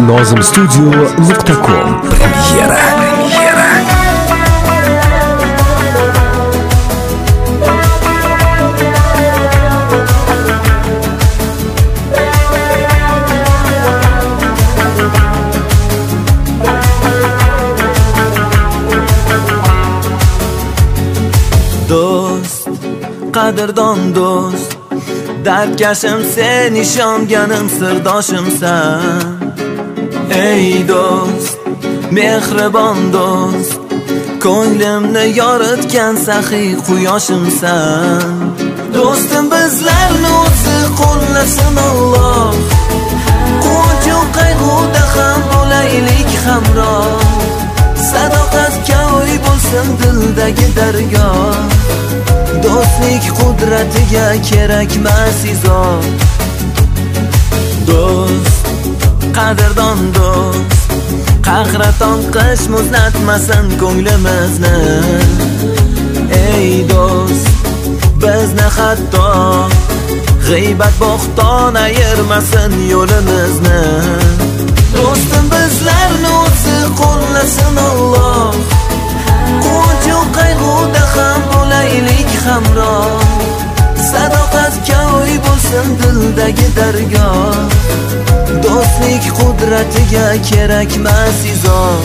nozimstudio.com Premyera. Do'st, qadrdon do'st, dardkashim sen, ishonganim sirdoshimsan. Ey do'st, mehribon do'st, ko'nglimni yoritgan saxiy quyoshimsan. Do'stim, bizlarni o'zi qo'llasin Alloh, quvonchu qayg'uda ham bo'laylik hamroh. Sadoqatga o'y bo'lsin dildagi dargoh, do'stlik qudratiga kerakmas izoh. Do'st, qadrdon do'st, qahraton qish muzlatmasin ko'nglimizni. Ey do'st, bizni hatto g'iybat bo'xton ayirmasin yo'limizni. Do'stim, bizlarni o'zi qo'llasin Alloh, quvonchu qayg'uda ham bo'laylik hamroh. Sadoqatga o'y bo'lsin dildagi dargoh, do'stlik qudratiga kerakmas izoh.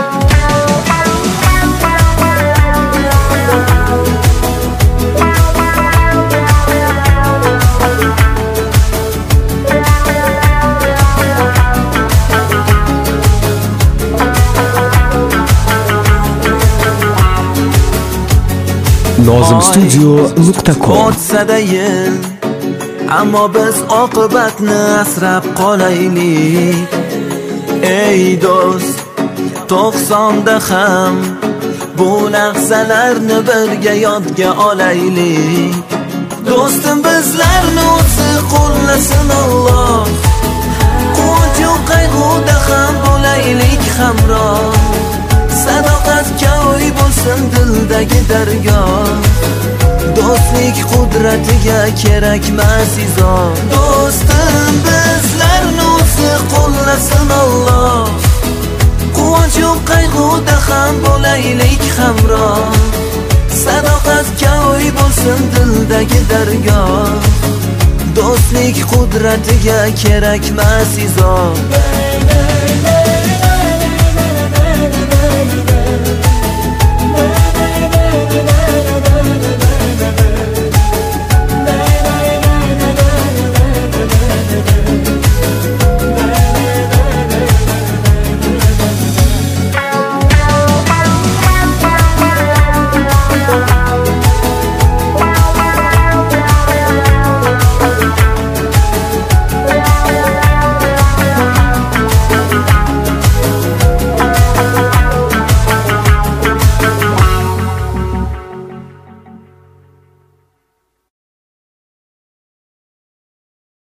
nozimstudio.com O'tsada yil, ammo biz oqibatni asrab qolaylik. Ey do'st, 90da ham bu lahzalarni birga yodga olaylik. Do'stim, bizlarni o'zi qo'llasin Alloh, quvonchu qayg'uda ham bo'laylik hamroh. Sadoqatga o'y bo'lsin dildagi dargoh, do'stlik qudratiga kerakmas izoh. Do'stim, bizlarni o'zi qo'llasin Alloh, quvonchu qayg'uda ham bo'laylik hamroh. Sadoqatga o'y bo'lsin dildagi dargoh, do'stlik qudratiga kerakmas izoh.